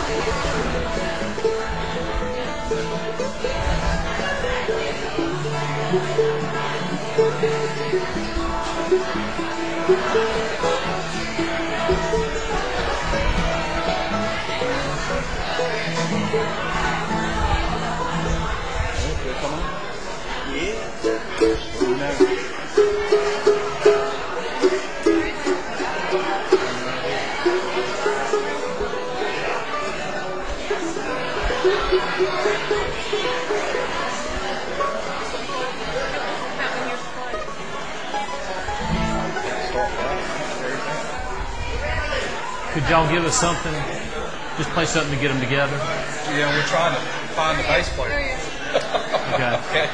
Could y'all give us something? Just play something to get them together. Yeah, we're trying to find the bass player. Okay. Okay.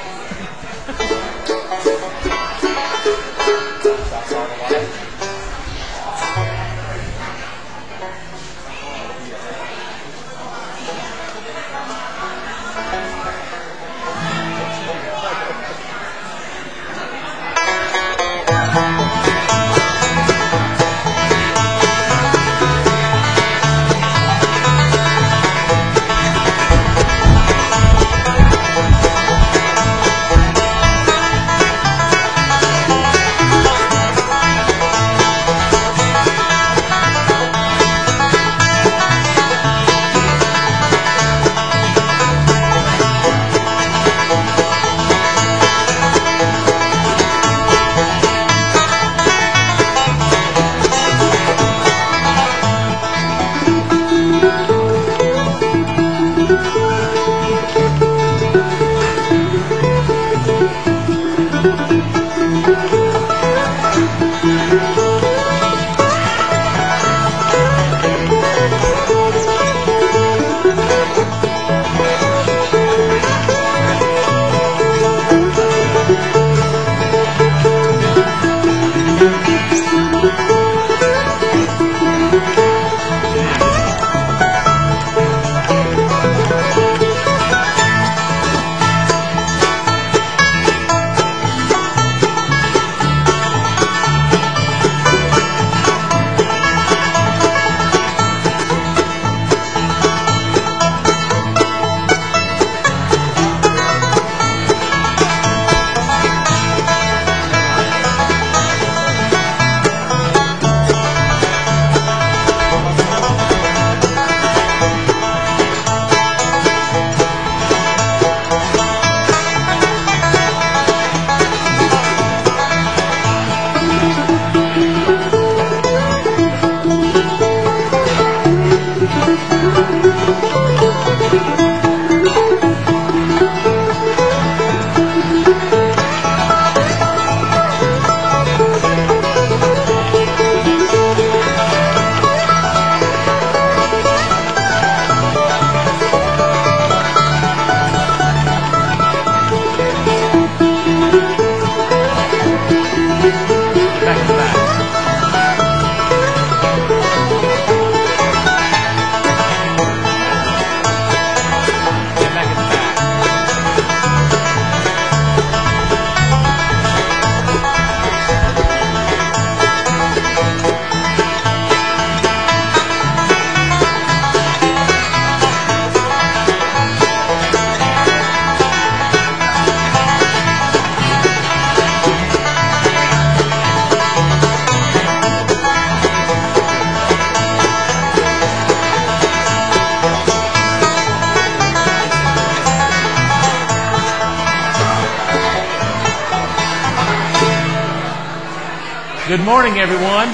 Good morning, everyone.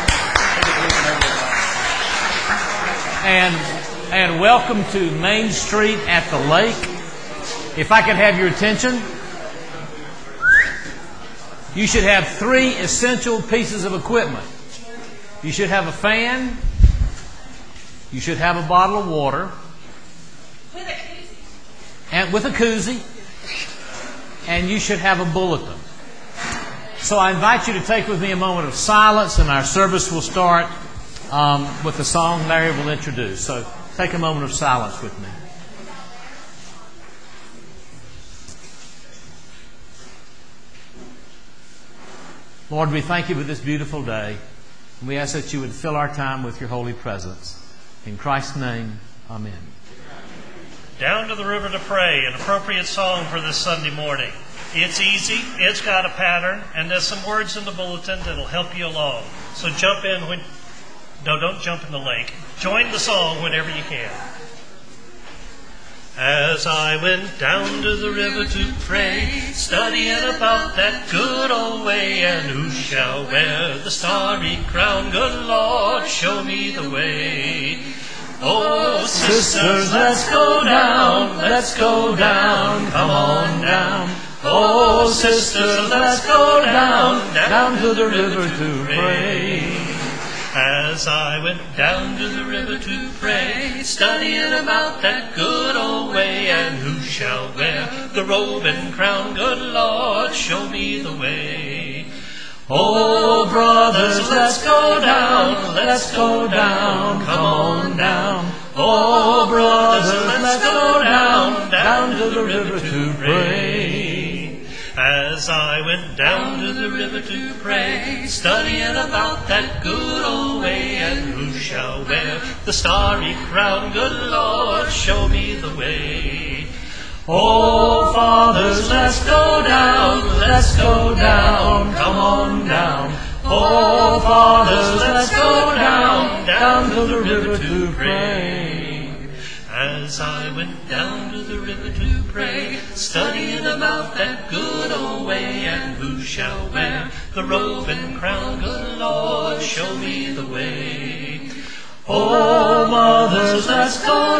And welcome to Main Street at the Lake. If I could have your attention, you should have 3 essential pieces of equipment. You should have a fan, you should have a bottle of water, with a koozie, and you should have a bulletin. So I invite you to take with me a moment of silence, and our service will start with the song Larry will introduce. So take a moment of silence with me. Lord, we thank you for this beautiful day. We ask that you would fill our time with your holy presence. In Christ's name, amen. Down to the river to pray, an appropriate song for this Sunday morning. It's easy, it's got a pattern, and there's some words in the bulletin that'll help you along. So jump in when... No, don't jump in the lake. Join the song whenever you can. As I went down to the river to pray, studying about that good old way, and who shall wear the starry crown? Good Lord, show me the way. Oh, sisters, let's go down, come on down. Oh, sisters, let's go down to the river to pray. As I went down to the river to pray, studying about that good old way, and who shall wear the robe and crown? Good Lord, show me the way. Oh, brothers, let's go down, come on down. Oh, brothers, let's go down to the river to pray. As I went down to the river to pray, studying about that good old way, and who shall wear the starry crown? Good Lord, show me the way. Oh, fathers, let's go down, come on down. Oh, fathers, let's go down to the river to pray. As I went down to the river to pray, studying about that good old way, and who shall wear the robe and crown? Good Lord, show me the way. Oh, mothers, let's go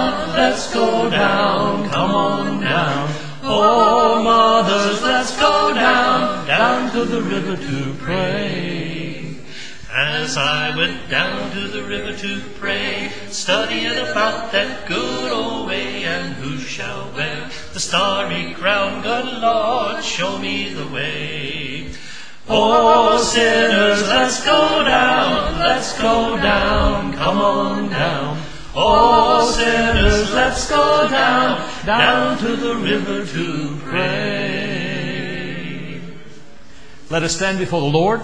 down, come on down. Oh, mothers, let's go down to the river to pray. As I went down to the river to pray, studying about that good old way, and who shall wear the starry crown? Good Lord, show me the way. Oh, sinners, let's go down, come on down. Oh, sinners, let's go down to the river to pray. Let us stand before the Lord.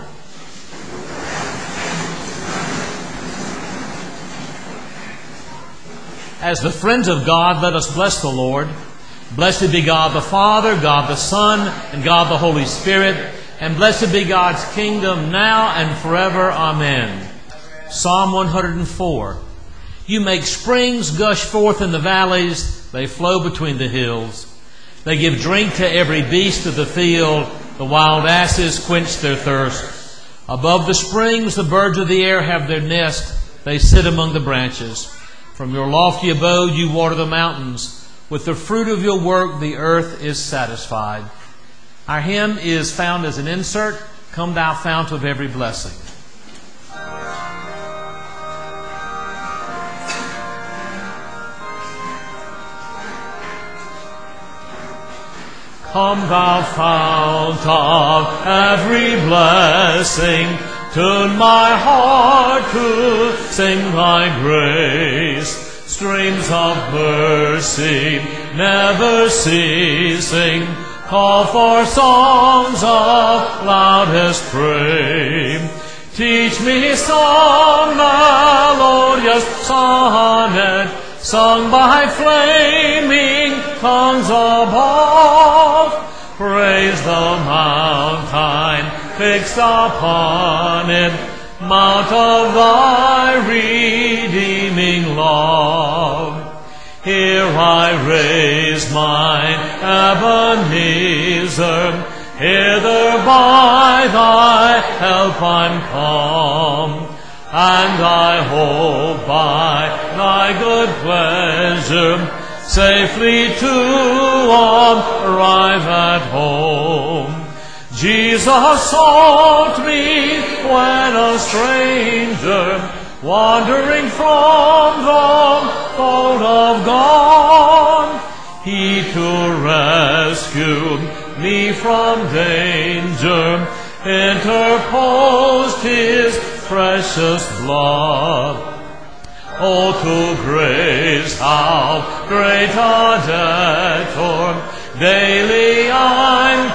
As the friends of God, let us bless the Lord. Blessed be God the Father, God the Son, and God the Holy Spirit. And blessed be God's kingdom now and forever. Amen. Psalm 104. You make springs gush forth in the valleys. They flow between the hills. They give drink to every beast of the field. The wild asses quench their thirst. Above the springs, the birds of the air have their nest. They sit among the branches. From your lofty abode you water the mountains. With the fruit of your work the earth is satisfied. Our hymn is found as an insert, Come Thou Fount of Every Blessing. Come Thou Fount of every blessing, tune my heart to sing Thy grace. Streams of mercy never ceasing, call for songs of loudest praise. Teach me some melodious sonnet, sung by flaming tongues above. Praise the mountain fixed upon it, mount of Thy redeeming love. Here I raise mine Ebenezer, hither by Thy help I'm come, and I hope by Thy good pleasure safely to arrive at home. Jesus sought me when a stranger, wandering from the fold of God. He to rescue me from danger interposed His precious blood. Oh, to grace how great a debtor daily I'm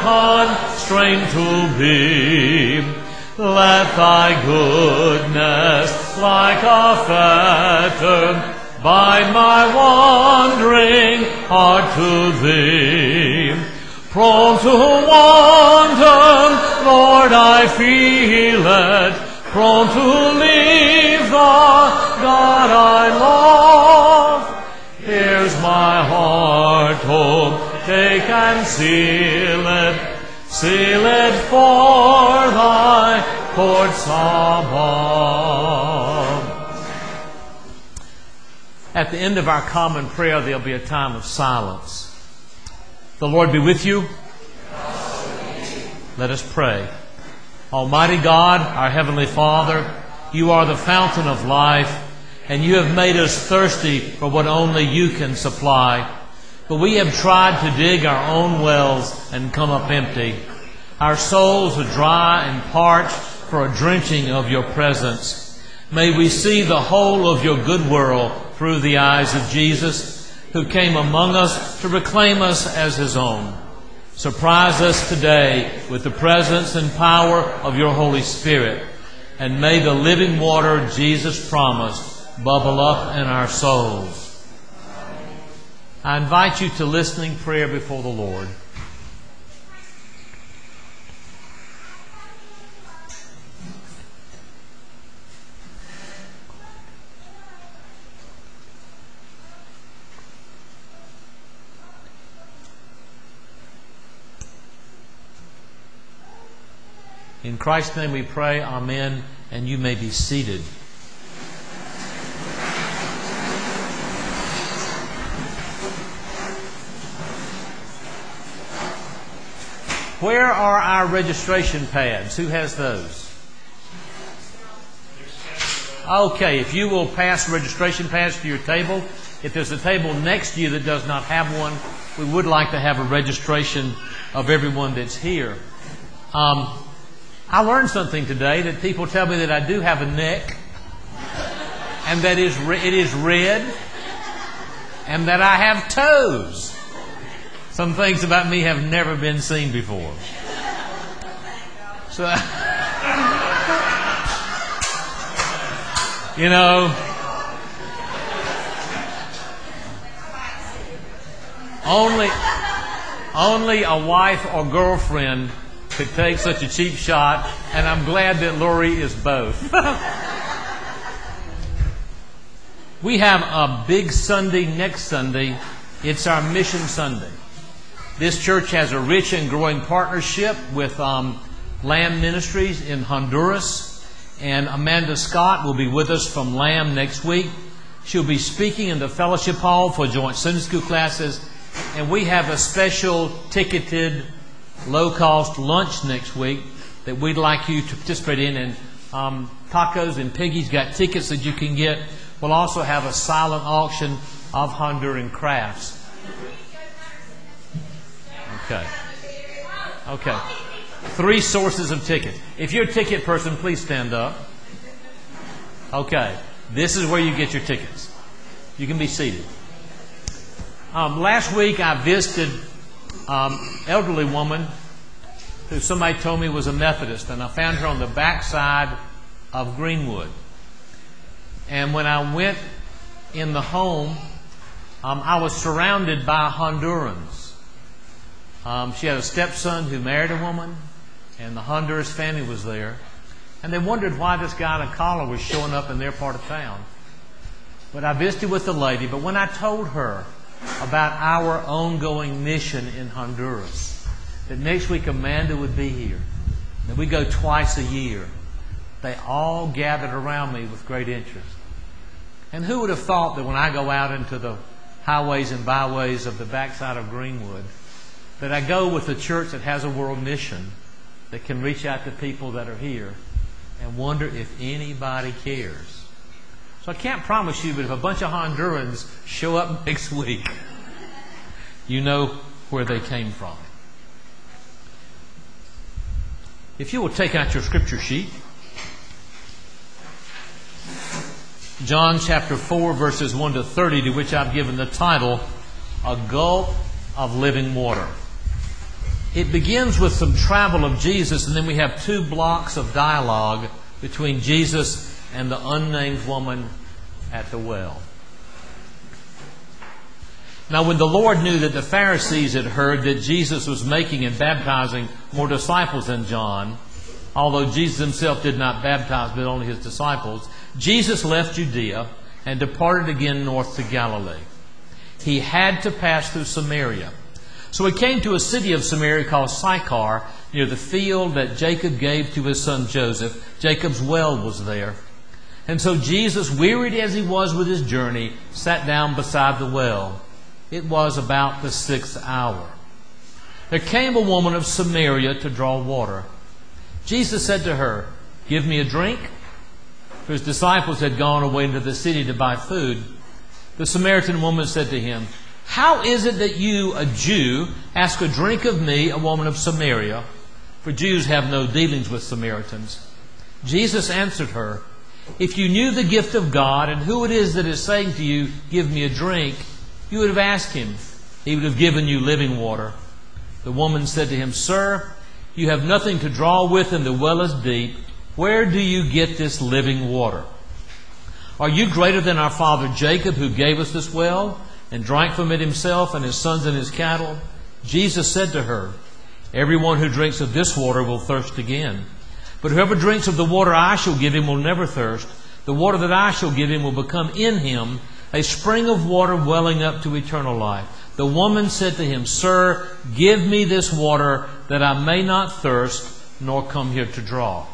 constrained to be. Let Thy goodness like a fetter, bind my wandering heart to Thee. Prone to wander, Lord, I feel it, prone to leave the God I love. Here's my heart, oh, take and seal it for Thy courts above. At the end of our common prayer, there'll be a time of silence. The Lord be with you. Let us pray. Almighty God, our Heavenly Father, You are the fountain of life, and You have made us thirsty for what only You can supply. But we have tried to dig our own wells and come up empty. Our souls are dry and parched for a drenching of Your presence. May we see the whole of Your good world through the eyes of Jesus, who came among us to reclaim us as His own. Surprise us today with the presence and power of Your Holy Spirit, and may the living water Jesus promised bubble up in our souls. I invite you to listening prayer before the Lord. In Christ's name we pray, amen, and you may be seated. Where are our registration pads? Who has those? Okay, if you will pass registration pads to your table. If there's a table next to you that does not have one, we would like to have a registration of everyone that's here. I learned something today, that people tell me that I do have a neck, and that it is red, and that I have toes. Some things about me have never been seen before. So, you know, only a wife or girlfriend could take such a cheap shot, and I'm glad that Lori is both. We have a big Sunday next Sunday. It's our Mission Sunday. This church has a rich and growing partnership with Lamb Ministries in Honduras, and Amanda Scott will be with us from Lamb next week. She'll be speaking in the fellowship hall for joint Sunday school classes, and we have a special ticketed low-cost lunch next week that we'd like you to participate in. And Tacos and Piggy's got tickets that you can get. We'll also have a silent auction of Honduran crafts. Okay. 3 sources of tickets. If you're a ticket person, please stand up. Okay. This is where you get your tickets. You can be seated. Last week I visited elderly woman who somebody told me was a Methodist, and I found her on the backside of Greenwood. And when I went in the home, I was surrounded by Hondurans. She had a stepson who married a woman, and the Honduras family was there. And they wondered why this guy in a collar was showing up in their part of town. But I visited with the lady. But when I told her about our ongoing mission in Honduras, that next week Amanda would be here, that we go twice a year, they all gathered around me with great interest. And who would have thought that when I go out into the highways and byways of the backside of Greenwood, that I go with a church that has a world mission that can reach out to people that are here and wonder if anybody cares. So I can't promise you, but if a bunch of Hondurans show up next week, you know where they came from. If you will take out your scripture sheet, John chapter 4, verses 1 to 30, to which I've given the title, A Gulp of Living Water. It begins with some travel of Jesus, and then we have 2 blocks of dialogue between Jesus and the unnamed woman at the well. Now, when the Lord knew that the Pharisees had heard that Jesus was making and baptizing more disciples than John, although Jesus himself did not baptize but only his disciples, Jesus left Judea and departed again north to Galilee. He had to pass through Samaria. So he came to a city of Samaria called Sychar, near the field that Jacob gave to his son Joseph. Jacob's well was there. And so Jesus, wearied as he was with his journey, sat down beside the well. It was about the 6th hour. There came a woman of Samaria to draw water. Jesus said to her, "Give me a drink." For his disciples had gone away into the city to buy food. The Samaritan woman said to him, "How is it that you, a Jew, ask a drink of me, a woman of Samaria?" For Jews have no dealings with Samaritans. Jesus answered her, "If you knew the gift of God and who it is that is saying to you, 'Give me a drink,' you would have asked him. He would have given you living water." The woman said to him, "Sir, you have nothing to draw with and the well is deep. Where do you get this living water? Are you greater than our father Jacob, who gave us this well and drank from it himself and his sons and his cattle?" Jesus said to her, "Everyone who drinks of this water will thirst again. But whoever drinks of the water I shall give him will never thirst. The water that I shall give him will become in him a spring of water welling up to eternal life." The woman said to him, "Sir, give me this water that I may not thirst nor come here to draw."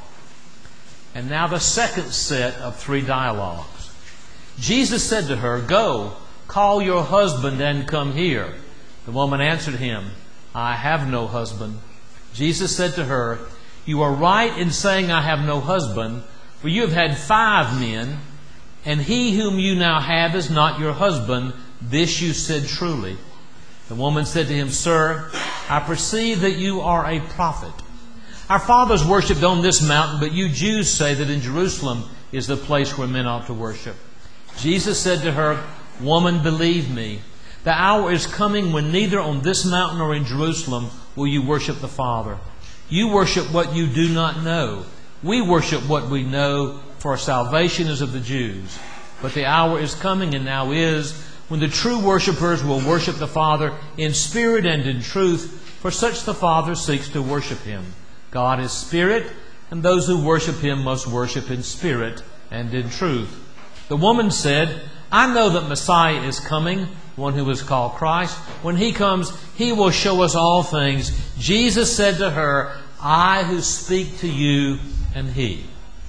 And now the second set of 3 dialogues. Jesus said to her, "Go, call your husband and come here." The woman answered him, "I have no husband." Jesus said to her, "You are right in saying I have no husband, for you have had 5 men, and he whom you now have is not your husband. This you said truly." The woman said to him, "Sir, I perceive that you are a prophet. Our fathers worshipped on this mountain, but you Jews say that in Jerusalem is the place where men ought to worship." Jesus said to her, "Woman, believe me, the hour is coming when neither on this mountain nor in Jerusalem will you worship the Father. You worship what you do not know. We worship what we know, for our salvation is of the Jews. But the hour is coming, and now is, when the true worshipers will worship the Father in spirit and in truth, for such the Father seeks to worship him. God is spirit, and those who worship him must worship in spirit and in truth." The woman said, "I know that Messiah is coming, one who is called Christ. When he comes, he will show us all things." Jesus said to her, "I who speak to you am he."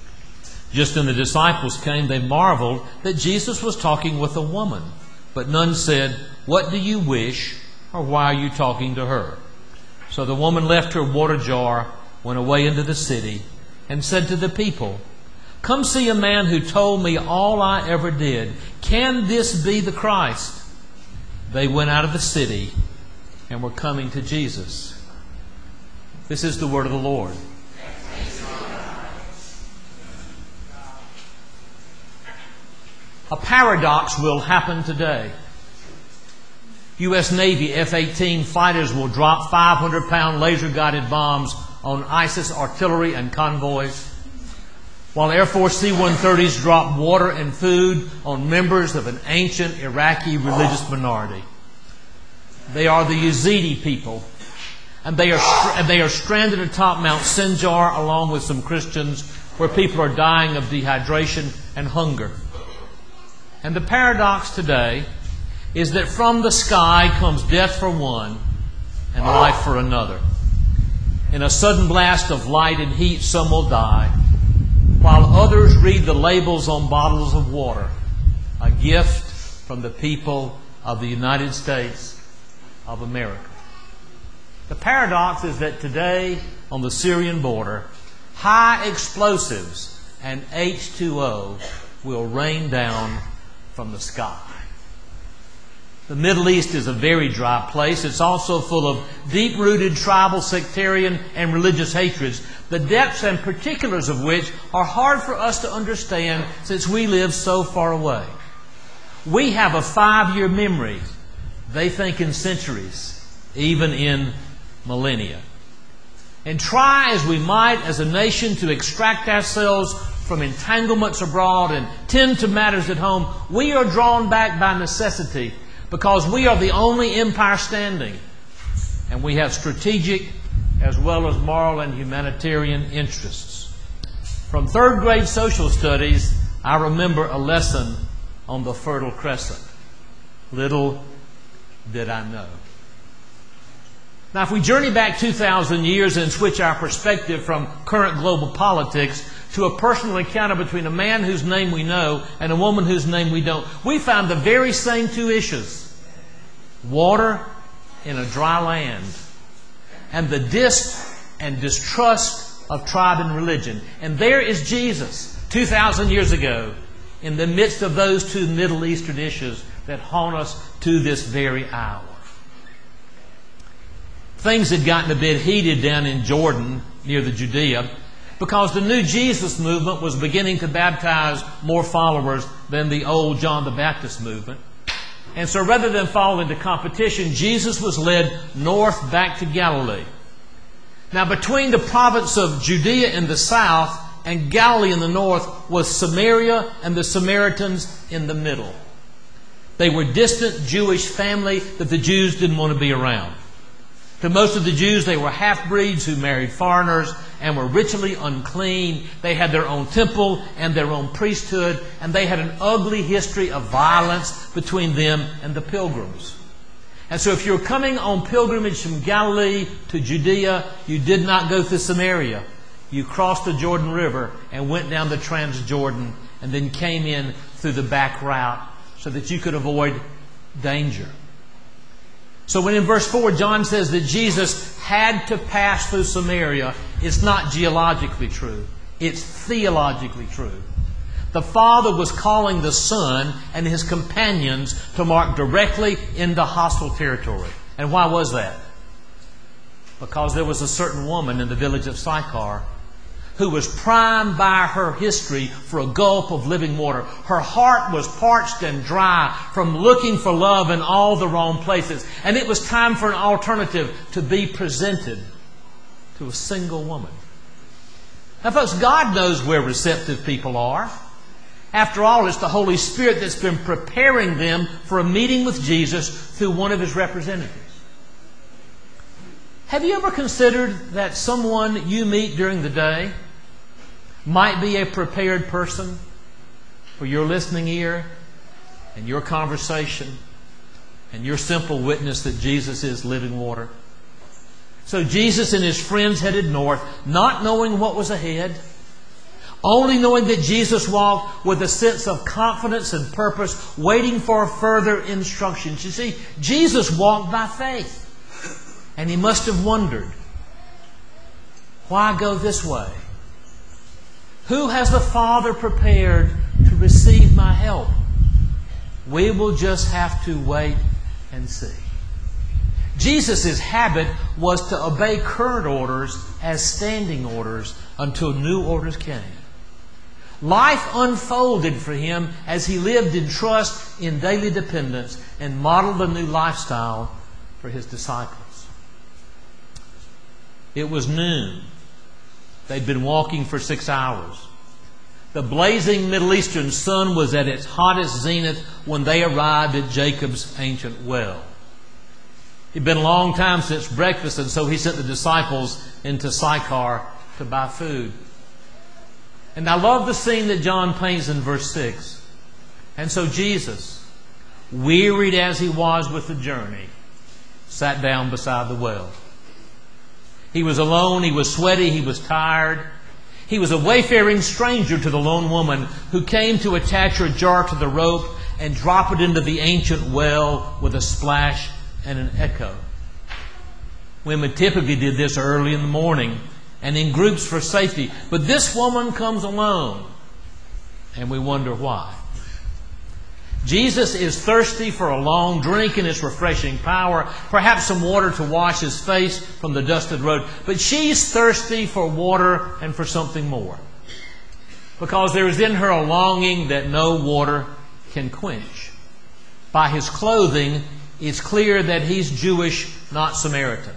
Just when the disciples came, they marveled that Jesus was talking with a woman. But none said, "What do you wish?" or "Why are you talking to her?" So the woman left her water jar, went away into the city, and said to the people, "Come see a man who told me all I ever did. Can this be the Christ?" They went out of the city and were coming to Jesus. This is the word of the Lord. A paradox will happen today. U.S. Navy F-18 fighters will drop 500-pound laser-guided bombs on ISIS artillery and convoys, while Air Force C-130s drop water and food on members of an ancient Iraqi religious minority. They are the Yazidi people, and they are stranded atop Mount Sinjar along with some Christians, where people are dying of dehydration and hunger. And the paradox today is that from the sky comes death for one and life for another. In a sudden blast of light and heat, some will die, while others read the labels on bottles of water, a gift from the people of the United States of America. The paradox is that today on the Syrian border, high explosives and H2O will rain down from the sky. The Middle East is a very dry place. It's also full of deep-rooted tribal, sectarian, and religious hatreds, the depths and particulars of which are hard for us to understand since we live so far away. We have a 5-year memory. They think in centuries, even in millennia. And try as we might as a nation to extract ourselves from entanglements abroad and tend to matters at home, we are drawn back by necessity because we are the only empire standing. And we have strategic as well as moral and humanitarian interests. From third grade social studies, I remember a lesson on the Fertile Crescent. Little did I know. Now, if we journey back 2,000 years and switch our perspective from current global politics to a personal encounter between a man whose name we know and a woman whose name we don't, we find the very same two issues. Water in a dry land, and the and distrust of tribe and religion. And there is Jesus, 2,000 years ago, in the midst of those two Middle Eastern issues that haunt us to this very hour. Things had gotten a bit heated down in Jordan, near the Judea, because the new Jesus movement was beginning to baptize more followers than the old John the Baptist movement. And so rather than fall into competition, Jesus was led north back to Galilee. Now, between the province of Judea in the south and Galilee in the north was Samaria and the Samaritans in the middle. They were distant Jewish family that the Jews didn't want to be around. To most of the Jews, they were half-breeds who married foreigners and were ritually unclean. They had their own temple and their own priesthood, and they had an ugly history of violence between them and the pilgrims. And so if you're coming on pilgrimage from Galilee to Judea, you did not go through Samaria. You crossed the Jordan River and went down the Transjordan and then came in through the back route so that you could avoid danger. So when in verse 4 John says that Jesus had to pass through Samaria, it's not geologically true. It's theologically true. The Father was calling the Son and His companions to march directly into hostile territory. And why was that? Because there was a certain woman in the village of Sychar who was primed by her history for a gulp of living water. Her heart was parched and dry from looking for love in all the wrong places. And it was time for an alternative to be presented to a single woman. Now, folks, God knows where receptive people are. After all, it's the Holy Spirit that's been preparing them for a meeting with Jesus through one of His representatives. Have you ever considered that someone you meet during the day might be a prepared person for your listening ear and your conversation and your simple witness that Jesus is living water? So Jesus and His friends headed north, not knowing what was ahead, only knowing that Jesus walked with a sense of confidence and purpose, waiting for further instructions. You see, Jesus walked by faith. And He must have wondered, why go this way? Who has the Father prepared to receive my help? We will just have to wait and see. Jesus' habit was to obey current orders as standing orders until new orders came. Life unfolded for Him as He lived in trust, in daily dependence, and modeled a new lifestyle for His disciples. It was noon. They'd been walking for 6 hours. The blazing Middle Eastern sun was at its hottest zenith when they arrived at Jacob's ancient well. It'd been a long time since breakfast, and so He sent the disciples into Sychar to buy food. And I love the scene that John paints in verse 6. And so Jesus, wearied as He was with the journey, sat down beside the well. He was alone, he was sweaty, he was tired. He was a wayfaring stranger to the lone woman who came to attach her jar to the rope and drop it into the ancient well with a splash and an echo. Women typically did this early in the morning and in groups for safety. But this woman comes alone, and we wonder why. Jesus is thirsty for a long drink and its refreshing power, perhaps some water to wash his face from the dusted road. But she's thirsty for water and for something more, because there is in her a longing that no water can quench. By his clothing, it's clear that he's Jewish, not Samaritan.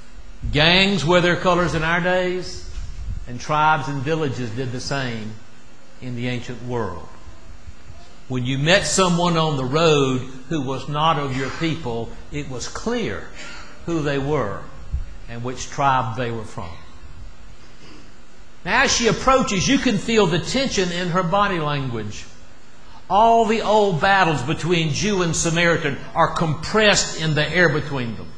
Gangs wear their colors in our days, and tribes and villages did the same in the ancient world. When you met someone on the road who was not of your people, it was clear who they were and which tribe they were from. Now, as she approaches, you can feel the tension in her body language. All the old battles between Jew and Samaritan are compressed in the air between them.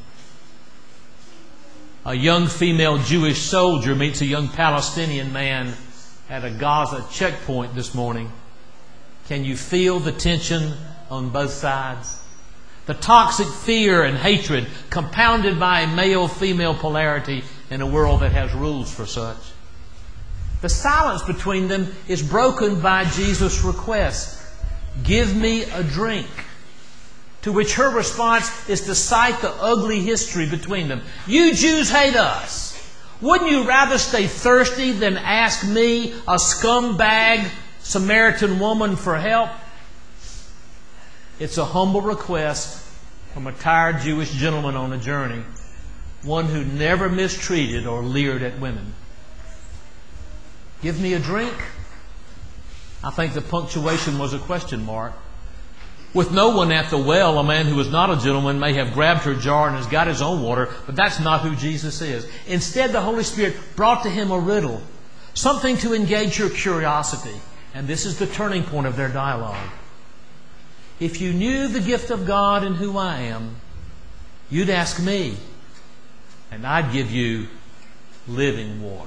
A young female Jewish soldier meets a young Palestinian man at a Gaza checkpoint this morning. Can you feel the tension on both sides? The toxic fear and hatred compounded by a male-female polarity in a world that has rules for such. The silence between them is broken by Jesus' request, "Give me a drink." To which her response is to cite the ugly history between them. "You Jews hate us. Wouldn't you rather stay thirsty than ask me, a scumbag Samaritan woman, for help?" It's a humble request from a tired Jewish gentleman on a journey, one who never mistreated or leered at women. "Give me a drink?" I think the punctuation was a question mark. With no one at the well, a man who was not a gentleman may have grabbed her jar and has got his own water, but that's not who Jesus is. Instead, the Holy Spirit brought to him a riddle, something to engage her curiosity. And this is the turning point of their dialogue. "If you knew the gift of God and who I am, you'd ask me, and I'd give you living water."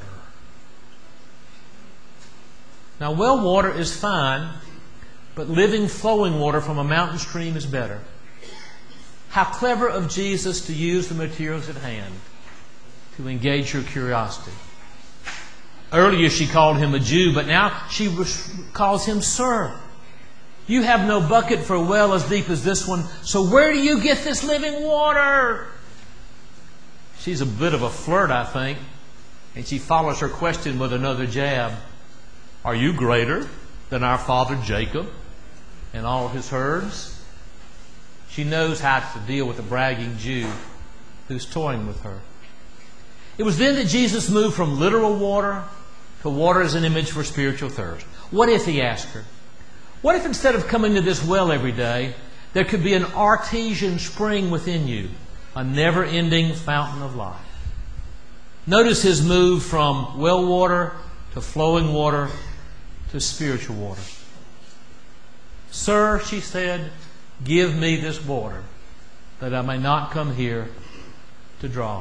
Now, well water is fine, but living, flowing water from a mountain stream is better. How clever of Jesus to use the materials at hand to engage her curiosity. Earlier she called him a Jew, but now she calls him Sir. "You have no bucket for a well as deep as this one, so where do you get this living water?" She's a bit of a flirt, I think, and she follows her question with another jab. "Are you greater than our father Jacob and all his herds?" She knows how to deal with a bragging Jew who's toying with her. It was then that Jesus moved from literal water to water as an image for spiritual thirst. What if, he asked her, what if instead of coming to this well every day, there could be an artesian spring within you, a never-ending fountain of life? Notice his move from well water to flowing water to spiritual water. "Sir," she said, "give me this water, that I may not come here to draw."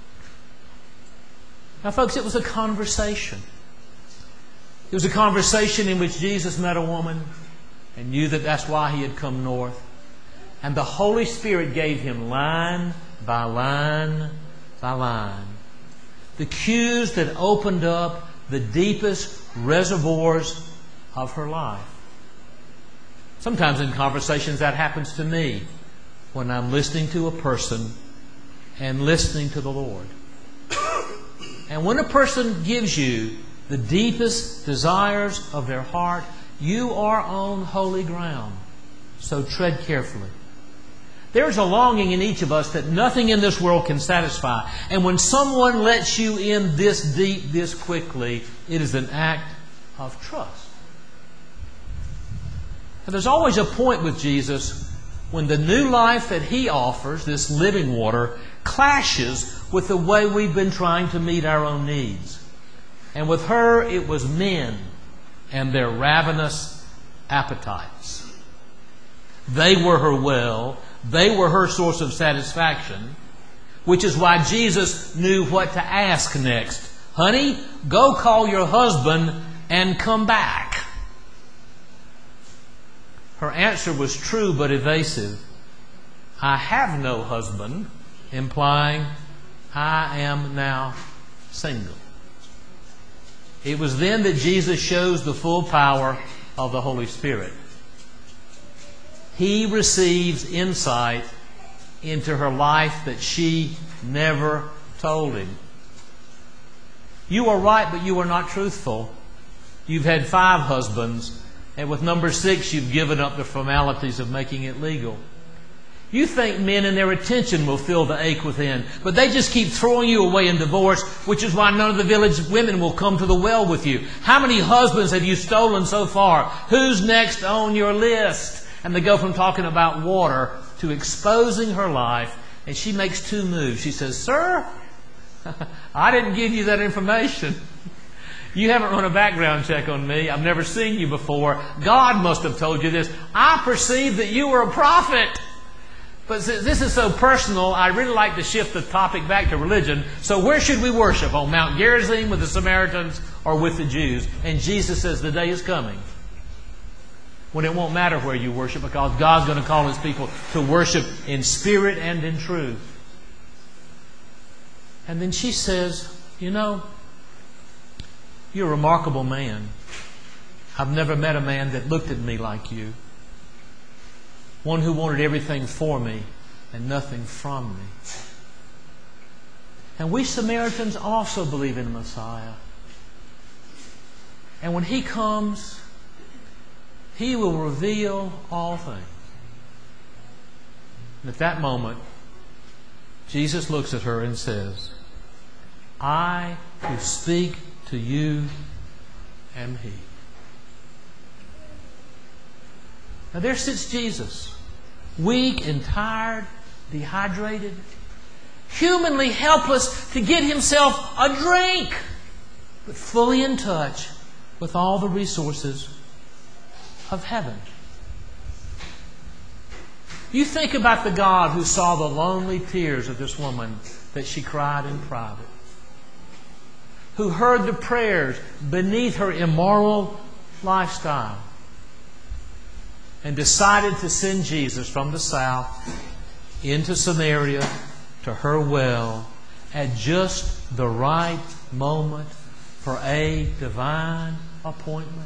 Now, folks, it was a conversation. It was a conversation in which Jesus met a woman and knew that that's why he had come north. And the Holy Spirit gave him line by line by line the cues that opened up the deepest reservoirs of her life. Sometimes in conversations that happens to me when I'm listening to a person and listening to the Lord. And when a person gives you the deepest desires of their heart, you are on holy ground. So tread carefully. There's a longing in each of us that nothing in this world can satisfy. And when someone lets you in this deep, this quickly, it is an act of trust. And there's always a point with Jesus when the new life that he offers, this living water, clashes with the way we've been trying to meet our own needs. And with her, it was men and their ravenous appetites. They were her well. They were her source of satisfaction, which is why Jesus knew what to ask next. "Honey, go call your husband and come back." Her answer was true but evasive. "I have no husband," implying I am now single. It was then that Jesus shows the full power of the Holy Spirit. He receives insight into her life that she never told him. "You are right, but you are not truthful. You've had 5 husbands, and with number 6 you've given up the formalities of making it legal. You think men and their attention will fill the ache within, but they just keep throwing you away in divorce, which is why none of the village women will come to the well with you. How many husbands have you stolen so far? Who's next on your list? And they go from talking about water to exposing her life, and she makes two moves. She says, "Sir, I didn't give you that information. You haven't run a background check on me. I've never seen you before. God must have told you this. I perceive that you were a prophet." But since this is so personal, I really like to shift the topic back to religion. So where should we worship? On Mount Gerizim with the Samaritans or with the Jews? And Jesus says the day is coming when it won't matter where you worship, because God's going to call His people to worship in spirit and in truth. And then she says, "You know, you're a remarkable man. I've never met a man that looked at me like you. One who wanted everything for me and nothing from me." And we Samaritans also believe in the Messiah. And when He comes, He will reveal all things. And at that moment, Jesus looks at her and says, "I who speak to you am He." Now there sits Jesus, weak and tired, dehydrated, humanly helpless to get Himself a drink, but fully in touch with all the resources of heaven. You think about the God who saw the lonely tears of this woman that she cried in private, who heard the prayers beneath her immoral lifestyle, and decided to send Jesus from the south into Samaria to her well at just the right moment for a divine appointment.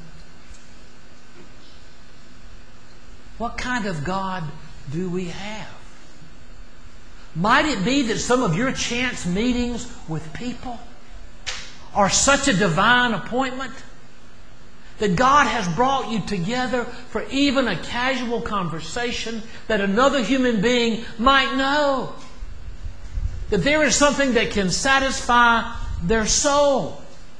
What kind of God do we have? Might it be that some of your chance meetings with people are such a divine appointment that God has brought you together for even a casual conversation that another human being might know? That there is something that can satisfy their soul.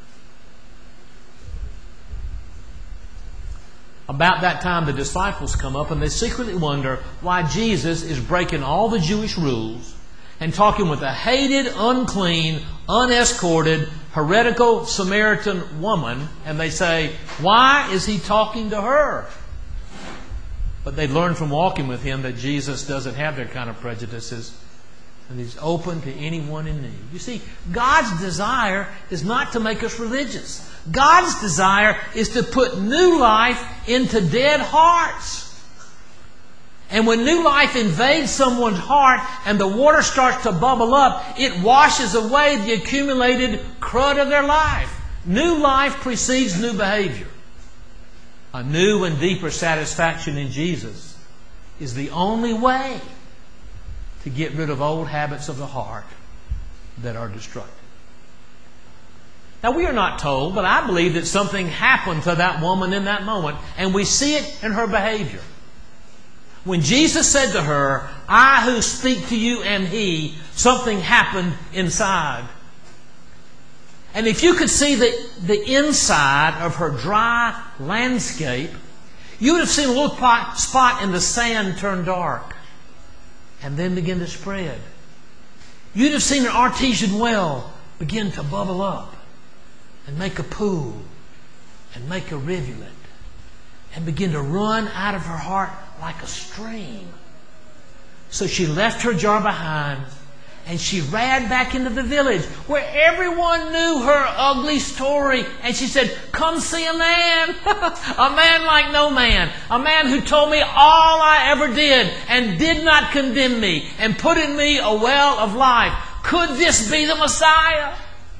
About that time, the disciples come up and they secretly wonder why Jesus is breaking all the Jewish rules and talking with a hated, unclean, unescorted, heretical Samaritan woman. And they say, why is He talking to her? But they learned from walking with Him that Jesus doesn't have their kind of prejudices, and He's open to anyone in need. You see, God's desire is not to make us religious. God's desire is to put new life into dead hearts. And when new life invades someone's heart and the water starts to bubble up, it washes away the accumulated crud of their life. New life precedes new behavior. A new and deeper satisfaction in Jesus is the only way to get rid of old habits of the heart that are destructive. Now, we are not told, but I believe that something happened to that woman in that moment, and we see it in her behavior. When Jesus said to her, I who speak to you am He, something happened inside. And if you could see the inside of her dry landscape, you would have seen a little spot in the sand turn dark and then begin to spread. You'd have seen an artesian well begin to bubble up and make a pool and make a rivulet and begin to run out of her heart like a stream. So she left her jar behind and she ran back into the village where everyone knew her ugly story. And she said, come see a man, a man like no man, a man who told me all I ever did and did not condemn me and put in me a well of life. Could this be the Messiah?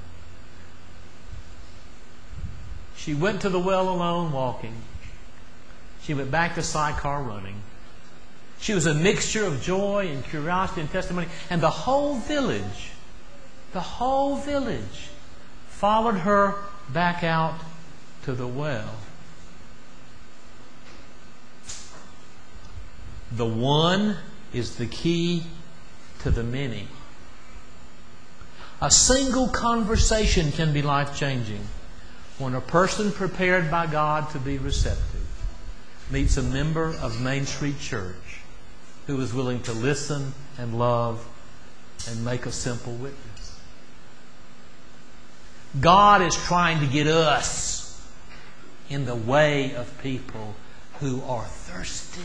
She went to the well alone walking. She went back to Sychar running. She was a mixture of joy and curiosity and testimony. And the whole village followed her back out to the well. The one is the key to the many. A single conversation can be life-changing when a person prepared by God to be receptive meets a member of Main Street Church who is willing to listen and love and make a simple witness. God is trying to get us in the way of people who are thirsty.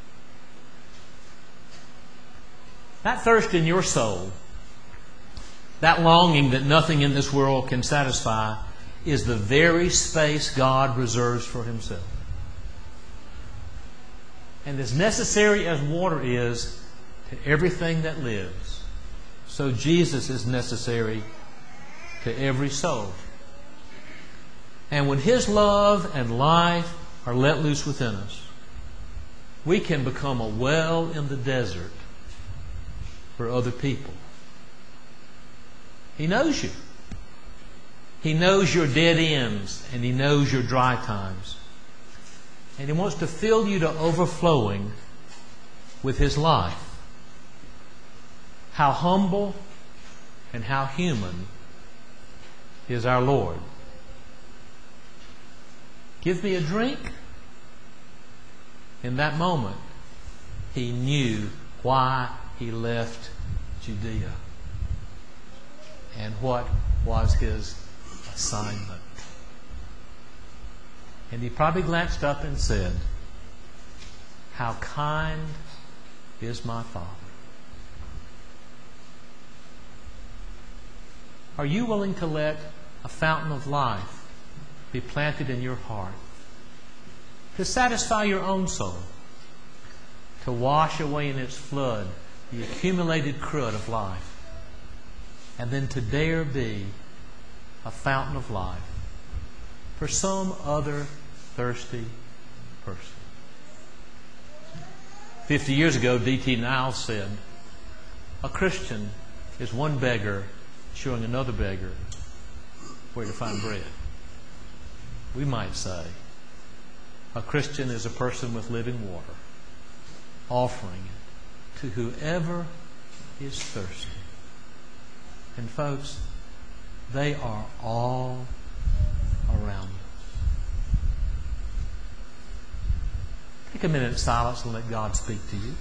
That thirst in your soul, that longing that nothing in this world can satisfy, is the very space God reserves for Himself. And as necessary as water is to everything that lives, so Jesus is necessary to every soul. And when His love and life are let loose within us, we can become a well in the desert for other people. He knows you. He knows your dead ends, and He knows your dry times. And He wants to fill you to overflowing with His life. How humble and how human is our Lord. Give me a drink. In that moment, He knew why He left Judea and what was His assignment. And He probably glanced up and said, "How kind is my Father." Are you willing to let a fountain of life be planted in your heart to satisfy your own soul, to wash away in its flood the accumulated crud of life, and then to dare be a fountain of life for some other thirsty person? 50 years ago, D.T. Niles said, "A Christian is one beggar showing another beggar where to find bread." We might say, a Christian is a person with living water, offering it to whoever is thirsty. And folks, they are all around us. Take a minute of silence and let God speak to you.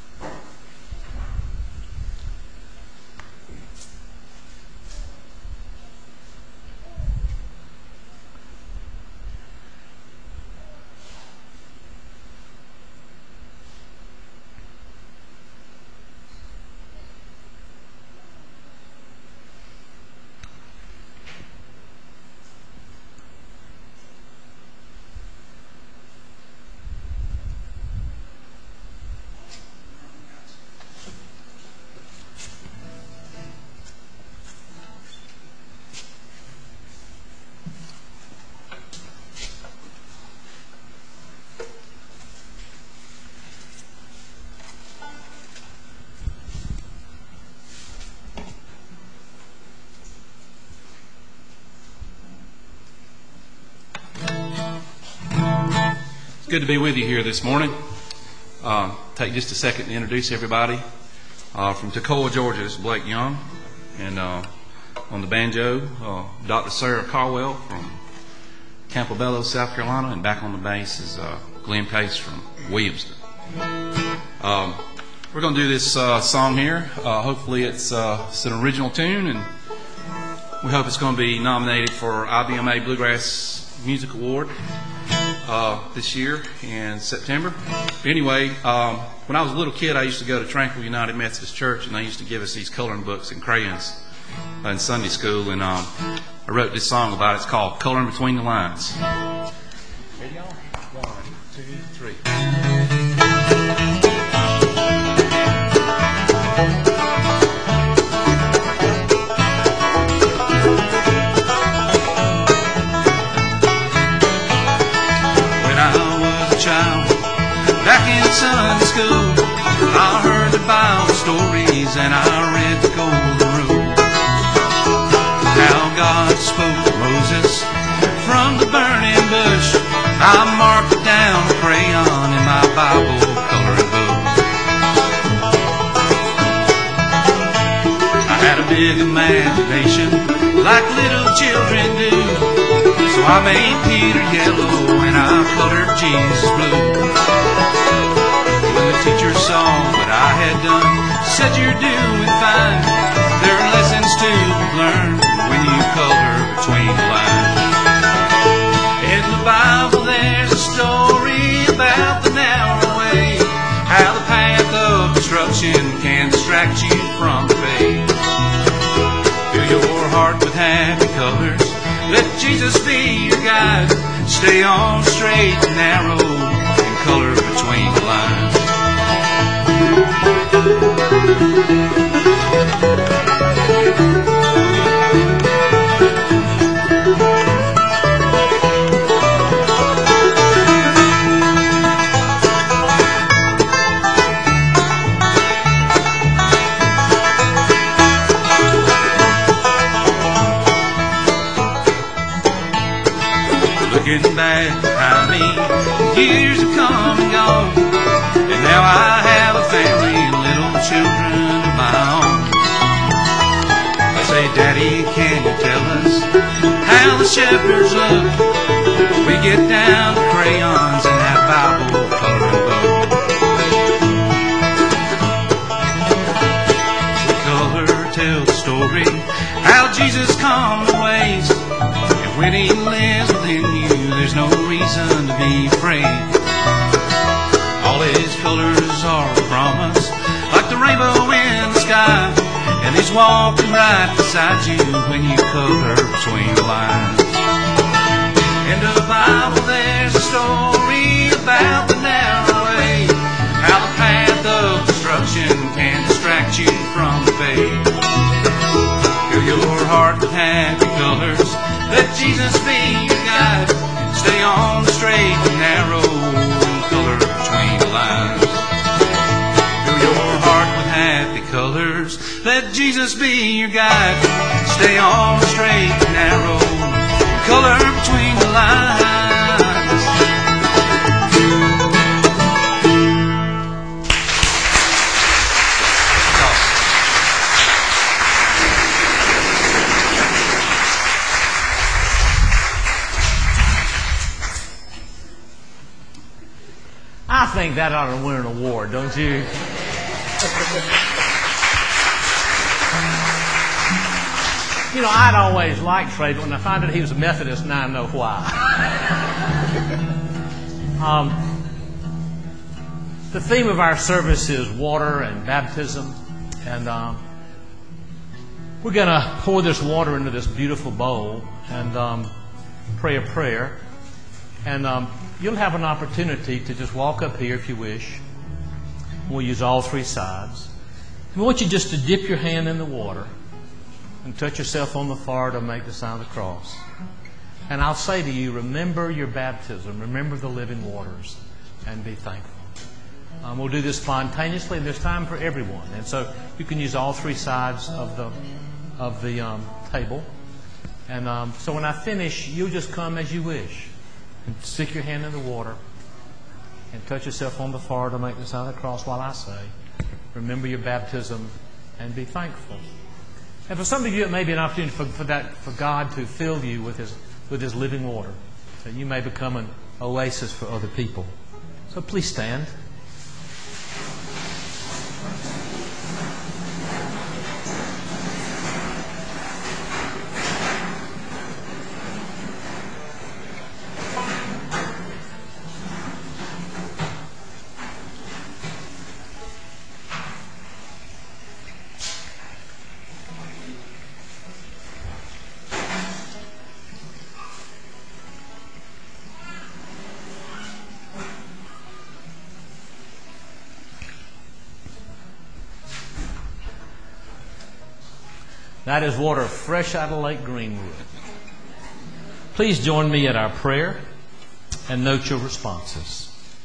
Good to be with you here this morning. Take just a second to introduce everybody. From Toccoa, Georgia, this is Blake Young. And on the banjo, Dr. Sarah Carwell from Campobello, South Carolina. And back on the bass is Glenn Pace from Williamston. We're going to do this song here. Hopefully it's an original tune, and we hope it's going to be nominated for IBMA Bluegrass Music Award this year in September. But anyway, when I was a little kid, I used to go to Tranquil United Methodist Church, and they used to give us these coloring books and crayons in Sunday school, and I wrote this song about it. It's called Coloring Between the Lines. Ready, y'all? 1, 2, 3. Back in Sunday school, I heard the Bible stories and I read the Golden Rule. How God spoke to Moses from the burning bush. I marked it down with crayon in my Bible coloring book. big imagination like little children do. So I made Peter yellow and I colored Jesus blue. When the teacher saw what I had done, said, "You're doing fine. There are lessons to learn when you color between the lines." In the Bible there's a story about the narrow way, how the path of destruction can distract you from faith. Fill your heart with happy colors, let Jesus be your guide. Stay on straight and narrow and color between the lines. Looking back behind me, years have come and gone, and now I have a family and little children of my own. They say, "Daddy, can you tell us how the shepherds look?" We get down to crayons and that Bible coloring book. The color tells the story how Jesus calmed the waves, and when He lives within you, there's no reason to be afraid. All His colors are a promise, like the rainbow in the sky, and He's walking right beside you when you color between the lines. In the Bible there's a story about the narrow way, how the path of destruction can distract you from faith. Fill your heart with happy colors, let Jesus be your guide. Stay on the straight and narrow and color between the lines. Fill your heart with happy colors, let Jesus be your guide. Stay on the straight and narrow and color between the lines. I think that ought to win an award, don't you? You know, I'd always liked Fred. When I found out he was a Methodist, now I know why. The theme of our service is water and baptism. And we're going to pour this water into this beautiful bowl and pray a prayer. And you'll have an opportunity to just walk up here if you wish. We'll use all three sides. We want you just to dip your hand in the water and touch yourself on the forehead to make the sign of the cross. And I'll say to you, remember your baptism, remember the living waters, and be thankful. We'll do this spontaneously, and there's time for everyone. And so you can use all three sides of the table. And so when I finish, you'll just come as you wish. And stick your hand in the water and touch yourself on the forehead to make the sign of the cross while I say, remember your baptism and be thankful. And for some of you, it may be an opportunity for God to fill you with His living water, so you may become an oasis for other people. So please stand. That is water fresh out of Lake Greenwood. Please join me at our prayer and note your responses.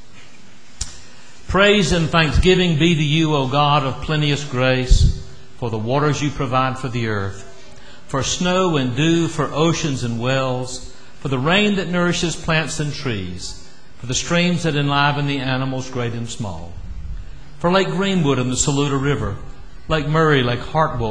Praise and thanksgiving be to you, O God of plenteous grace, for the waters you provide for the earth, for snow and dew, for oceans and wells, for the rain that nourishes plants and trees, for the streams that enliven the animals great and small, for Lake Greenwood and the Saluda River, Lake Murray, Lake Hartwell,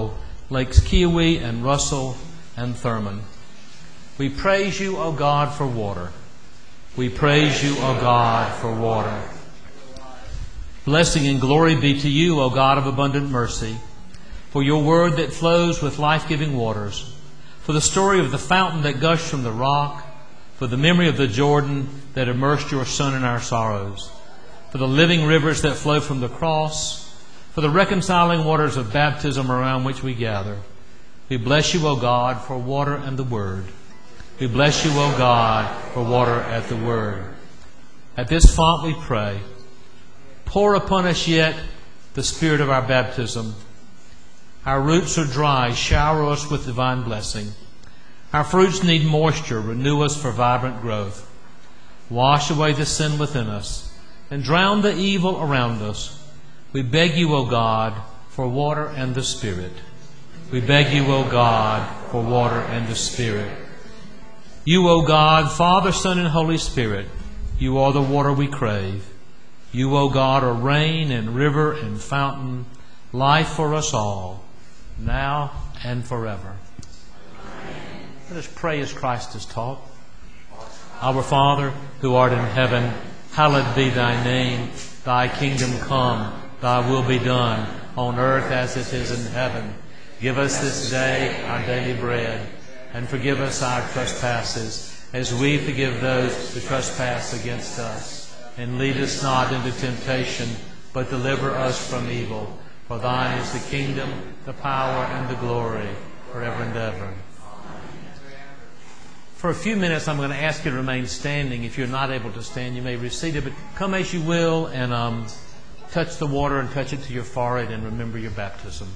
Lakes Kiowee and Russell and Thurman. We praise you, O God, for water. We praise you, O God, for water. Blessing and glory be to you, O God of abundant mercy, for your word that flows with life-giving waters, for the story of the fountain that gushed from the rock, for the memory of the Jordan that immersed your Son in our sorrows, for the living rivers that flow from the cross, for the reconciling waters of baptism around which we gather. We bless you, O God, for water and the Word. We bless you, O God, for water at the Word. At this font we pray, pour upon us yet the spirit of our baptism. Our roots are dry, shower us with divine blessing. Our fruits need moisture, renew us for vibrant growth. Wash away the sin within us and drown the evil around us. We beg you, O God, for water and the Spirit. We beg you, O God, for water and the Spirit. You, O God, Father, Son, and Holy Spirit, you are the water we crave. You, O God, are rain and river and fountain, life for us all, now and forever. Let us pray as Christ has taught. Our Father, who art in heaven, hallowed be thy name. Thy kingdom come, thy will be done, on earth as it is in heaven. Give us this day our daily bread, and forgive us our trespasses, as we forgive those who trespass against us. And lead us not into temptation, but deliver us from evil. For thine is the kingdom, the power, and the glory, forever and ever. For a few minutes, I'm going to ask you to remain standing. If you're not able to stand, you may be seated, but come as you will and touch the water and touch it to your forehead and remember your baptism.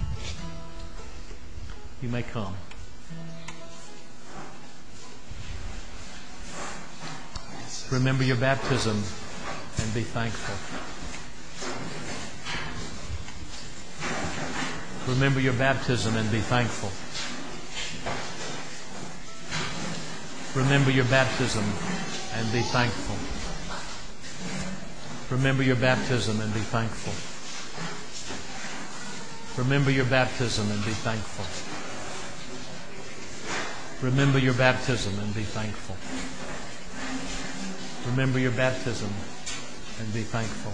You may come. Remember your baptism and be thankful. Remember your baptism and be thankful. Remember your baptism and be thankful. Remember your baptism and be thankful. Remember your baptism and be thankful. Remember your baptism and be thankful. Remember your baptism and be thankful.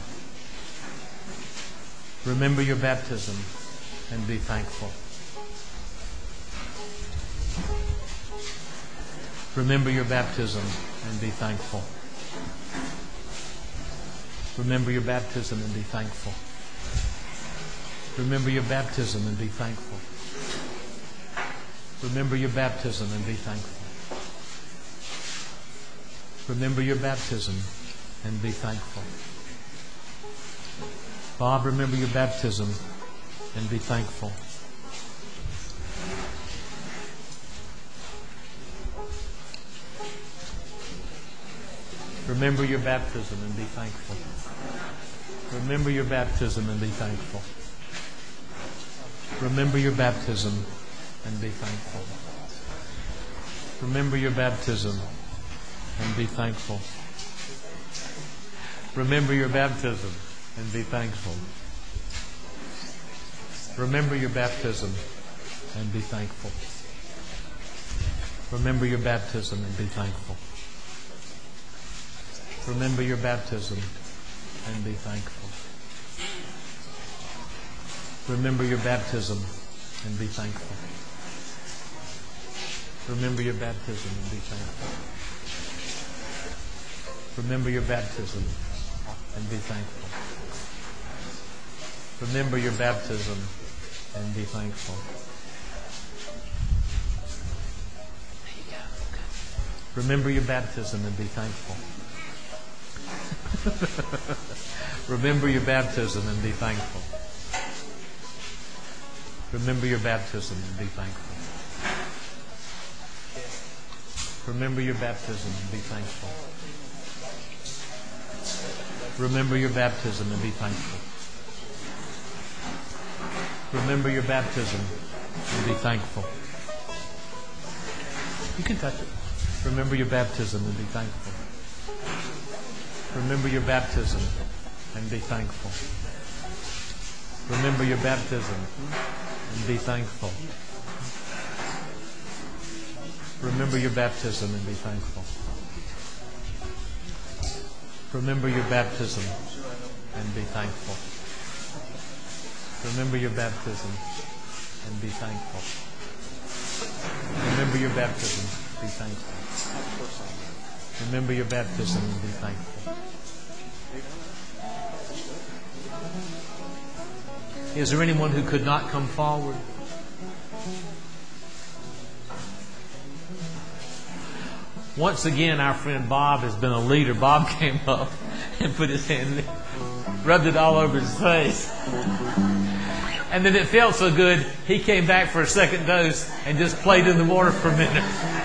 Remember your baptism and be thankful. Remember your baptism and be thankful. Remember your baptism and be thankful. Remember your baptism and be thankful. Remember your baptism and be thankful. Remember your baptism and be thankful. Bob, remember your baptism and be thankful. Remember your baptism and be thankful. Remember your baptism and be thankful. Remember your baptism and be thankful. Remember your baptism and be thankful. Remember your baptism and be thankful. Remember your baptism and be thankful. Remember your baptism and be thankful. Remember your baptism and be thankful. Remember your baptism and be thankful. Remember your baptism and be thankful. Remember your baptism and be thankful. Remember your baptism and be thankful. Remember your baptism and be thankful. Remember your baptism and be thankful. Remember your baptism and be thankful. Remember your baptism and be thankful. Remember your baptism and be thankful. Remember your baptism and be thankful. You can touch it. Remember your baptism and be thankful. Remember your baptism and be thankful. Remember your baptism and be thankful. Remember your baptism and be thankful. Remember your baptism and be thankful. Remember your baptism and be thankful. Remember your baptism, be thankful. Remember your baptism and be thankful. Is there anyone who could not come forward? Once again, our friend Bob has been a leader. Bob came up and put his hand in, rubbed it all over his face. And then it felt so good, he came back for a second dose and just played in the water for a minute.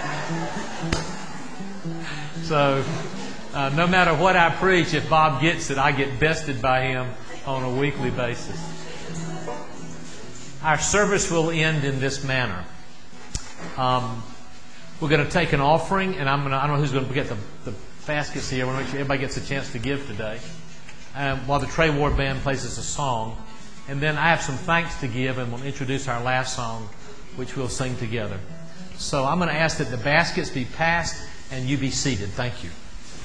So, no matter what I preach, if Bob gets it, I get bested by him on a weekly basis. Our service will end in this manner. We're going to take an offering, and I don't know who's going to get the baskets here. I want to make sure everybody gets a chance to give today. While the Trey Ward Band plays us a song. And then I have some thanks to give, and we'll introduce our last song, which we'll sing together. So I'm going to ask that the baskets be passed and you be seated. Thank you.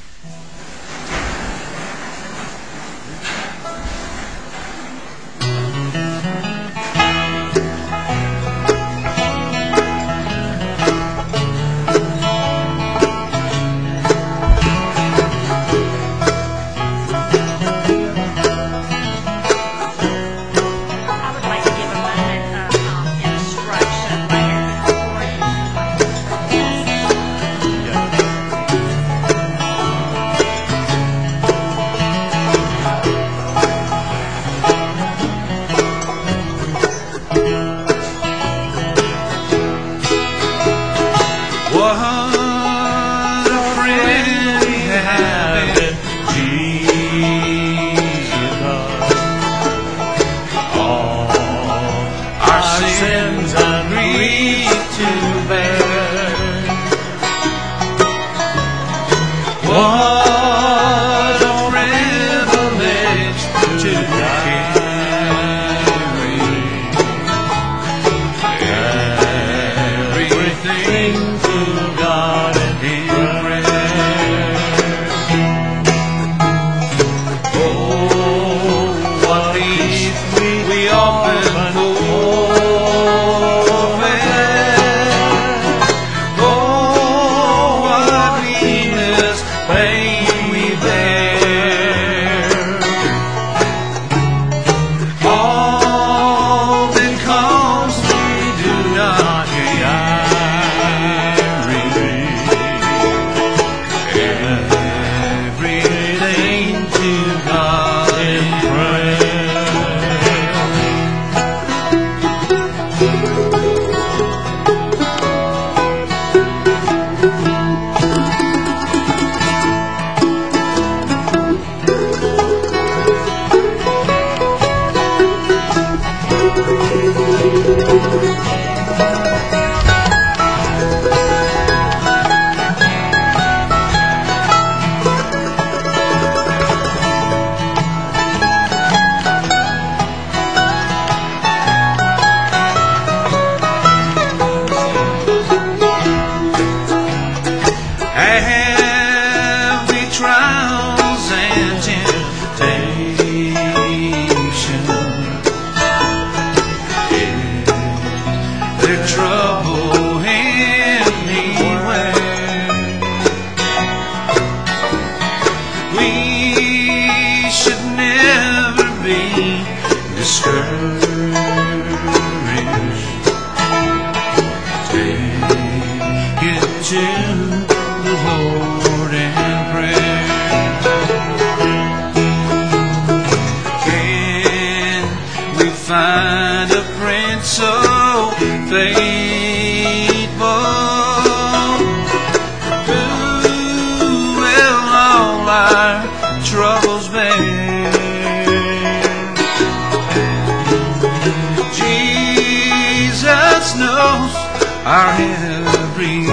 Our every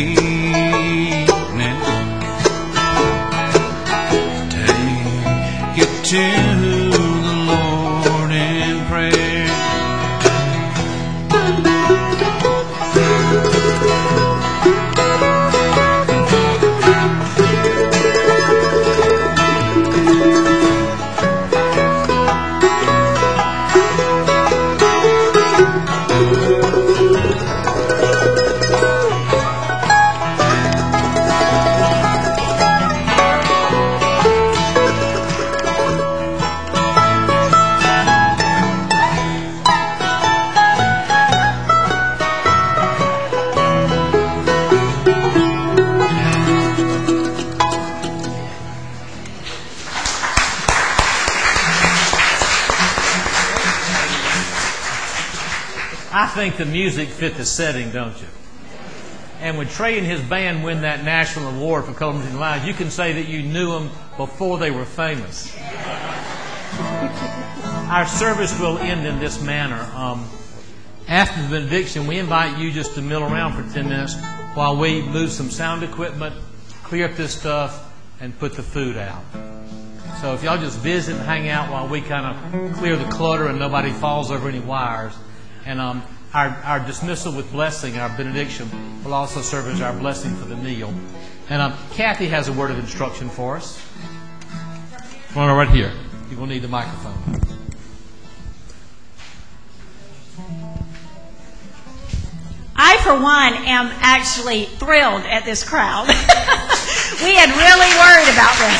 weakness, take it to the Lord in prayer. I think the music fit the setting, don't you? And when Trey and his band win that national award for Coleman Music Live, you can say that you knew them before they were famous. Our service will end in this manner. After the benediction, we invite you just to mill around for 10 minutes while we move some sound equipment, clear up this stuff, and put the food out. So if y'all just visit and hang out while we kind of clear the clutter and nobody falls over any wires. And our dismissal with blessing, our benediction, will also serve as our blessing for the meal. And Kathy has a word of instruction for us. One right here. You will need the microphone. I, for one, am actually thrilled at this crowd. We had really worried about this.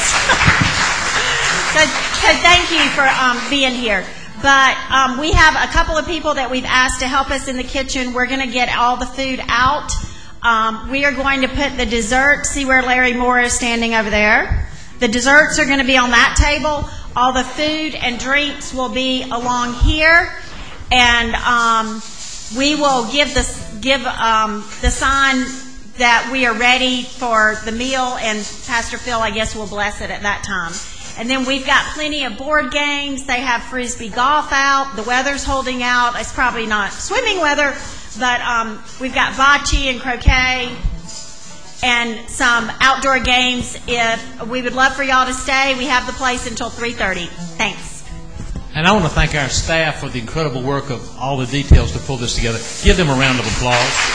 So thank you for being here. But we have a couple of people that we've asked to help us in the kitchen. We're going to get all the food out. We are going to put the dessert. See where Larry Moore is standing over there? The desserts are going to be on that table. All the food and drinks will be along here. And we will give the sign that we are ready for the meal, and Pastor Phil, I guess, will bless it at that time. And then we've got plenty of board games. They have Frisbee golf out. The weather's holding out. It's probably not swimming weather, but we've got bocce and croquet and some outdoor games. If we would love for y'all to stay. We have the place until 3:30. Thanks. And I want to thank our staff for the incredible work of all the details to pull this together. Give them a round of applause.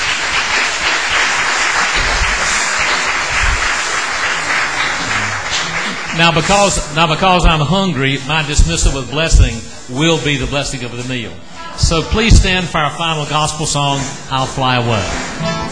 Now because I'm hungry, my dismissal with blessing will be the blessing of the meal. So please stand for our final gospel song, I'll Fly Away.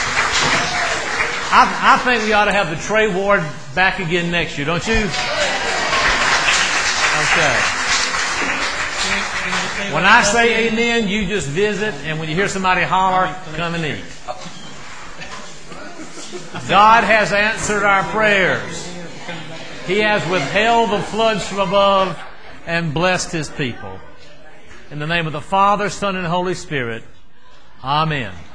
I think we ought to have the Trey Ward back again next year, don't you? Okay. When I say amen, you just visit, and when you hear somebody holler, come and eat. God has answered our prayers. He has withheld the floods from above and blessed His people. In the name of the Father, Son, and Holy Spirit, amen.